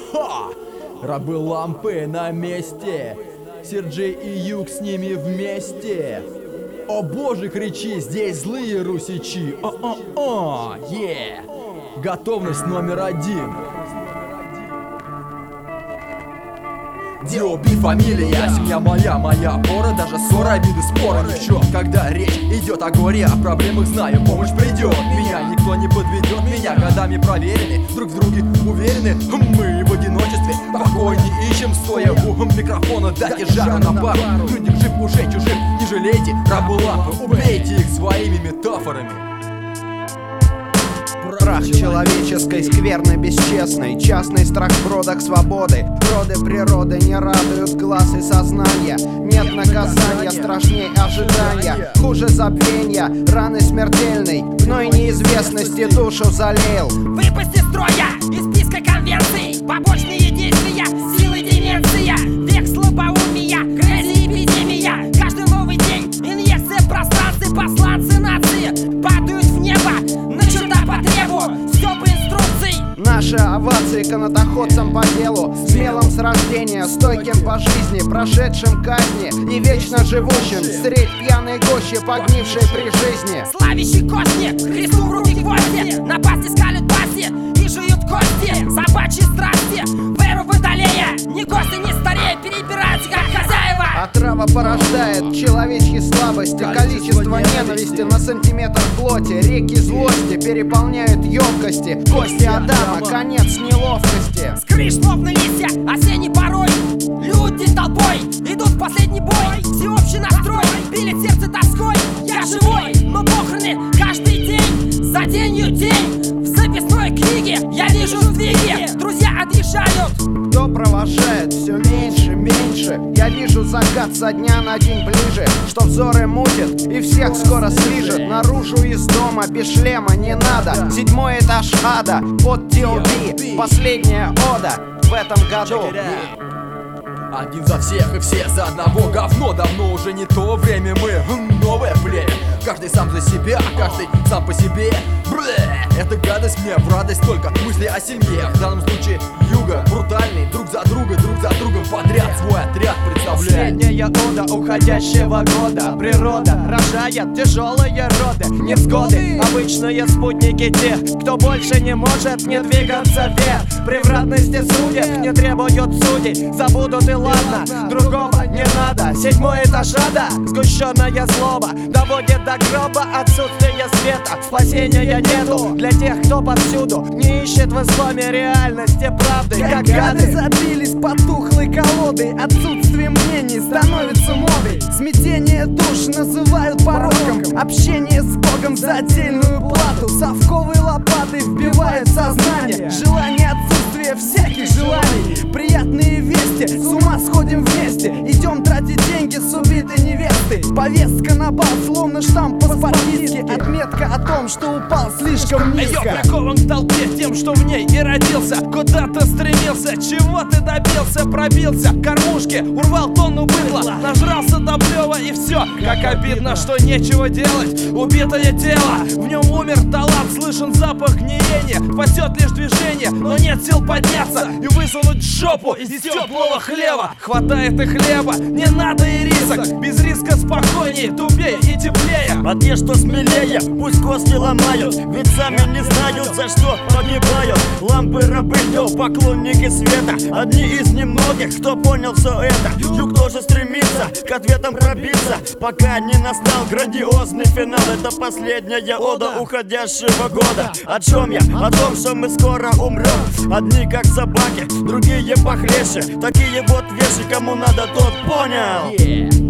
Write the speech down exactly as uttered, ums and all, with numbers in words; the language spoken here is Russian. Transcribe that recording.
Ха! Рабы лампы на месте. Серджей и Юг с ними вместе. О боже, кричи, здесь злые русичи. О-о-о, е! Готовность номер один. Диоби фамилия, семья моя, моя опора. Даже ссора, обиды, спора ни в чем. Когда речь идет о горе, о проблемах знаю, помощь придет. Меня никто не подведет, меня годами проверены, друг в друге уверены. Мы в одиночестве покой не ищем, стоя у микрофона, дайте жару на пару. Люди жив уже чужих, не жалейте, рабы лампы, убейте их своими метафорами. Прах человеческой скверны бесчестной, частный страх в бродах свободы. Роды природы не радуют глаз и сознания. Нет наказания страшней ожидания. Хуже забвения, раны смертельной, гной неизвестности душу залеял. Выпасть из строя, из списка конвенций, побочные действия, силы деменция, век слабоумия, грязи эпидемия. Каждый новый день инъекция в пространстве, посланцы нации падают в небо, на черта по требу, стёпы инструкций. Наши овации канатоходцам по делу, смелым с рождения, стойким по жизни, прошедшим казни и вечно живущим средь пьяной гощи, погнившей при жизни. Славящий кости, Христу в руки гвозди, напасти скалят пасти и жуют кости. Собачьи страсти, веру водолея, ни кости, ни старея, перебираются как хозяева. Отрава порождает человечьи слабости, количество ненависти на сантиметр плоти. Реки злости переполняют емкости, кости Адама, конец неловкости. С крыш словно листья, осенний порой, люди толпой идут в последний бой. Всеобщий настрой, пилит сердце тоской. Я живой, но похороны каждый день, за денью день. В записной книге я вижу сдвиги, друзья отъезжают. Кто провожает все меньше, меньше. Я вижу закат со дня на день ближе, что взоры мутит и всех скоро слижет. Наружу из дома без шлема не надо. Седьмой этаж ада под Диоби, последняя ода в этом году. Один за всех и все за одного. Говно, давно уже не то время. Мы новое племя. Каждый сам за себя, каждый сам по себе. Блэ, это гадость мне в радость, только мысли о семье. В данном случае Юга брутальный, друг за друга, друг за другом подряд свой отряд представляет. Последняя ода уходящего года. Природа рожает тяжелые роды, невзгоды, обычные спутники тех, кто больше не может не двигаться вверх. Превратности судеб не требуют судей, забудут и ладно, другого не надо. Седьмой этаж ада, сгущенная злоба доводит до гроба отсутствие света. Спасения нету для тех, кто повсюду не ищет в исламе реальности правды. Как гады забились потухлой колодой, отсутствие мнений становится модой. Смятение душ называют пороком, общение с Богом за отдельную плату. Совковой лопатой вбивает сознание, желание отсутствия всяких желаний. Приятные вести, с ума сходим вместе, идем тратить деньги с убитой невестой. Повестка на бал, словно штамп паспортистки, отметка о том, что упал слишком низко. Я прикован к толпе тем, что в ней и родился, куда-то стремился, чего ты добился, пробился к кормушке, урвал тонну быдла, нажрался до плева и все. Как обидно, что нечего делать, убитое тело, в нем умер талант, слышен запах гниения, спасет лишь движение, но нет сил подняться и высунуть жопу из теплого хлеба. Хватает и хлеба, не надо и рисок, без риска спокойнее, тупее и теплее. А те, что смелее, пусть кости ломают, ведь сами не знают, за что погибают. Лампы рабы, поклонники света, одни из немногих, кто понял все это. Юг тоже стремится к ответам пробиться, пока не настал грандиозный финал. Это последняя ода уходящего года. О чем я? О том, что мы скоро умрем. Одни как собаки, другие похлеще. Такие вот вещи, кому надо, тот понял. Yeah.